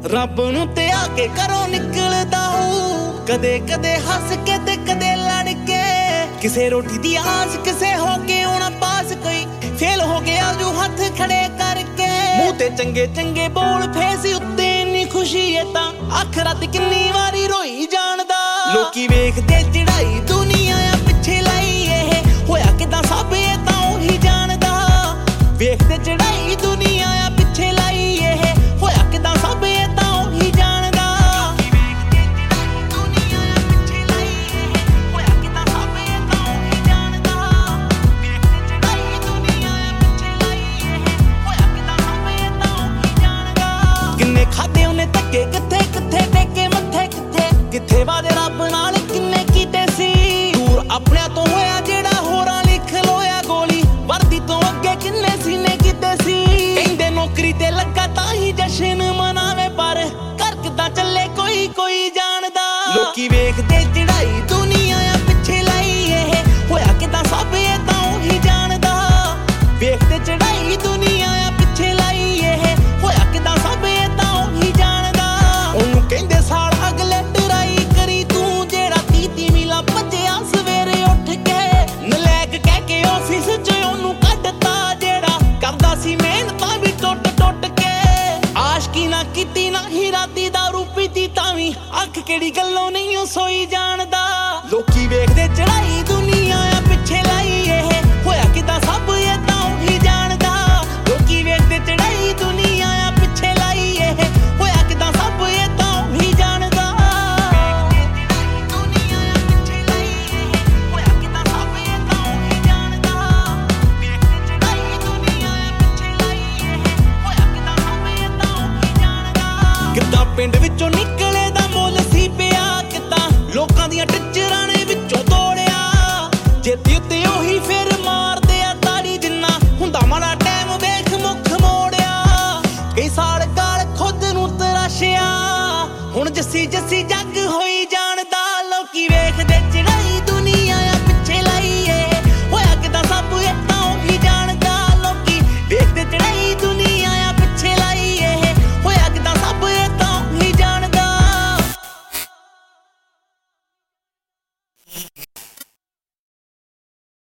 ਰੱਬ ਨੂੰ ਤੇ ਆ ਕੇ ਘਰੋਂ ਨਿਕਲਦਾ ਹੂੰ, ਕਦੇ ਕਦੇ ਹੱਸ ਕੇ ਤੇ ਕਦੇ ਲੜ ਕੇ। ਕਿਸੇ ਰੋਟੀ ਦੀ ਆਸ, ਕਿਸੇ ਹੋ ਕੇ ਆਉਣਾ ਪਾਸ, ਕੋਈ ਫੇਲ ਹੋ ਗਿਆ ਜੋ ਹੱਥ ਖੜੇ ਕਰਕੇ। ਮੂੰਹ ਤੇ ਚੰਗੇ ਚੰਗੇ ਬੋਲ, ਫੇਸ ਉੱਤੇ ਇੰਨੀ ਖੁਸ਼ੀ ਏ ਤਾਂ ਅੱਖ ਰਾਤ ਕਿੰਨੀ ਵਾਰੀ ਰੋਈ ਜਾਣਦਾ। ਲੋਕੀ ਵੇਖਦੇ ਚੜਾਈ ਦੁਨੀਆ ਆ ਪਿੱਛੇ ਲਾਈ, ਇਹ ਹੋਇਆ ਕਿਦਾਂ ਸਭ ਇਹ ਤਾਂ ਉਹੀ ਜਾਣਦਾ। ਵੇਖਦੇ ਚੜਾਈ ਦੁਨੀਆ ਆ ਪਿੱਛੇ ਲਾਈ, ਇਹ ਹੋਇਆ ਕਿਦਾਂ ਸਭ ਇਹ ਤਾਂ ਉਹੀ ਜਾਣਦਾ। ਵੇਖਦੇ ਚੜਾਈ ਦੁਨੀਆ ਆ ਪਿੱਛੇ ਲਾਈ, ਇਹ ਹੋਇਆ ਕਿਦਾਂ ਸਭ ਇਹ ਤਾਂ ਉਹੀ ਜਾਣਦਾ। ਵੇਖਦੇ ਚੜਾਈ ਦੁਨੀਆ ਆ ਪਿੱਛੇ ਲਾਈ, ਇਹ ਹੋਇਆ ਕਿਦਾਂ ਸਭ ਇਹ ਤਾਂ ਉਹੀ ਜਾਣਦਾ। ਕਿੰਨੇ ਖਾਦੇ ਉਹਨੇ ਧੱਕੇ, ਕਿੱਥੇ ਕਿੱਥੇ ਟੇਕੇ ਮੱਥੇ, ਕਿੱਥੇ ਕਿੱਥੇ ਵਾਦੇ ਰੱਬ ਨਾਲ ਕਿੰਨੇ ਕੀਤੇ ਸੀ। ਦੂਰ ਆਪਣਿਆਂ ਤੋਂ ਹੋਇਆ ਜਿਹੜਾ ਹੋਰਾਂ ਲਈ ਖਲੋਇਆ ਗੋਲੀ, ਵਰਦੀ ਤੋਂ ਅੱਗੇ ਕਿੰਨੇ ਸੀਨੇ ਕੀਤੇ ਸੀ। ਕਹਿੰਦੇ ਨੌਕਰੀ ਤੇ ਲੱਗਾ ਤਾਂ ਹੀ ਜਸ਼ਨ ਮਨਾਵੇ, ਪਰ ਘਰ ਕਿੱਦਾਂ ਚੱਲੇ ਕੋਈ ਕੋਈ ਜਾਣਦਾ। ਲੋਕੀ ਵੇਖਦੇ ਚੜਾਈ ਦੁਨੀਆ ਆ ਪਿੱਛੇ ਲਾਈ, ਇਹ ਹੋਇਆ ਕਿਦਾਂ ਸਭ ਇਹ ਤਾਂ ਉਹੀ ਜਾਣਦਾ। ਵੇਖਦੇ ਚੜਾਈ ਦੁਨੀਆ ਆ ਪਿੱਛੇ ਲਾਈ, ਇਹ ਹੋਇਆ ਕਿਦਾਂ ਸਭ ਇਹ ਤਾਂ ਉਹੀ ਜਾਣਦਾ। ਉਹਨੂੰ ਕਹਿੰਦੇ ਸਾਲ ਅਗਲੇ ਟਰਾਈ ਕਰੀ ਤੂੰ, ਜਿਹੜਾ 30 ਮੀਲਾਂ ਭੱਜਿਆ ਸਵੇਰੇ ਉੱਠ ਕੇ। ਨਲਾਇਕ ਕਹਿ ਕੇ ਆਫਿਸ ਚ ਉਹਨੂੰ ਕੱਢਤਾ, ਜਿਹੜਾ ਕਰਦਾ ਸੀ ਮਿਹਨਤਾਂ ਵੀ ਟੁੱਟ ਟੁੱਟ ਕੇ। ਆਸ਼ਕੀ ਨਾ ਕੀਤੀ ਨਾ ਹੀ ਰਾਤੀ ਦਾਰੂ ਪੀਤੀ, ਤਾਂ ਵੀ ਅੱਖ ਕਿਹੜੀ ਗੱਲੋਂ ਨਹੀਂ ਉਹ ਸੋਈ ਜਾਣਦਾ। ਲੋਕੀ ਵੇਖਦੇ ਚੜਾਈ ਦੁਨੀਆ ਆ ਪਿੱਛੇ ਲਾਈ, ਇਹ ਹੋਇਆ ਕਿਦਾਂ ਸਭ ਇਹ ਤਾਂ ਉਹੀ ਜਾਣਦਾ। ਲੋਕੀ ਵੇਖਦੇ ਚੜਾਈ ਦੁਨੀਆ ਆ ਪਿੱਛੇ ਲਾਈ, ਇਹ ਹੋਇਆ ਕਿਦਾਂ ਸਭ ਇਹ ਤਾਂ ਉਹੀ ਜਾਣਦਾ। ਵੇਖਦੇ ਚੜਾਈ ਦੁਨੀਆ ਆ ਪਿੱਛੇ ਲਾਈ, ਇਹ ਹੋਇਆ ਕਿਦਾਂ ਸਭ ਇਹ ਤਾਂ ਉਹੀ ਜਾਣਦਾ। ਵੇਖਦੇ ਚੜਾਈ ਦੁਨੀਆ ਆ ਪਿੱਛੇ ਲਾਈ, ਇਹ ਹੋਇਆ ਕਿਦਾਂ ਸਭ ਇਹ ਤਾਂ ਉਹੀ ਜਾਣਦਾ। ਕਿੱਦਾਂ ਪਿੰਡ ਵਿੱਚੋਂ ਨਿਕਲ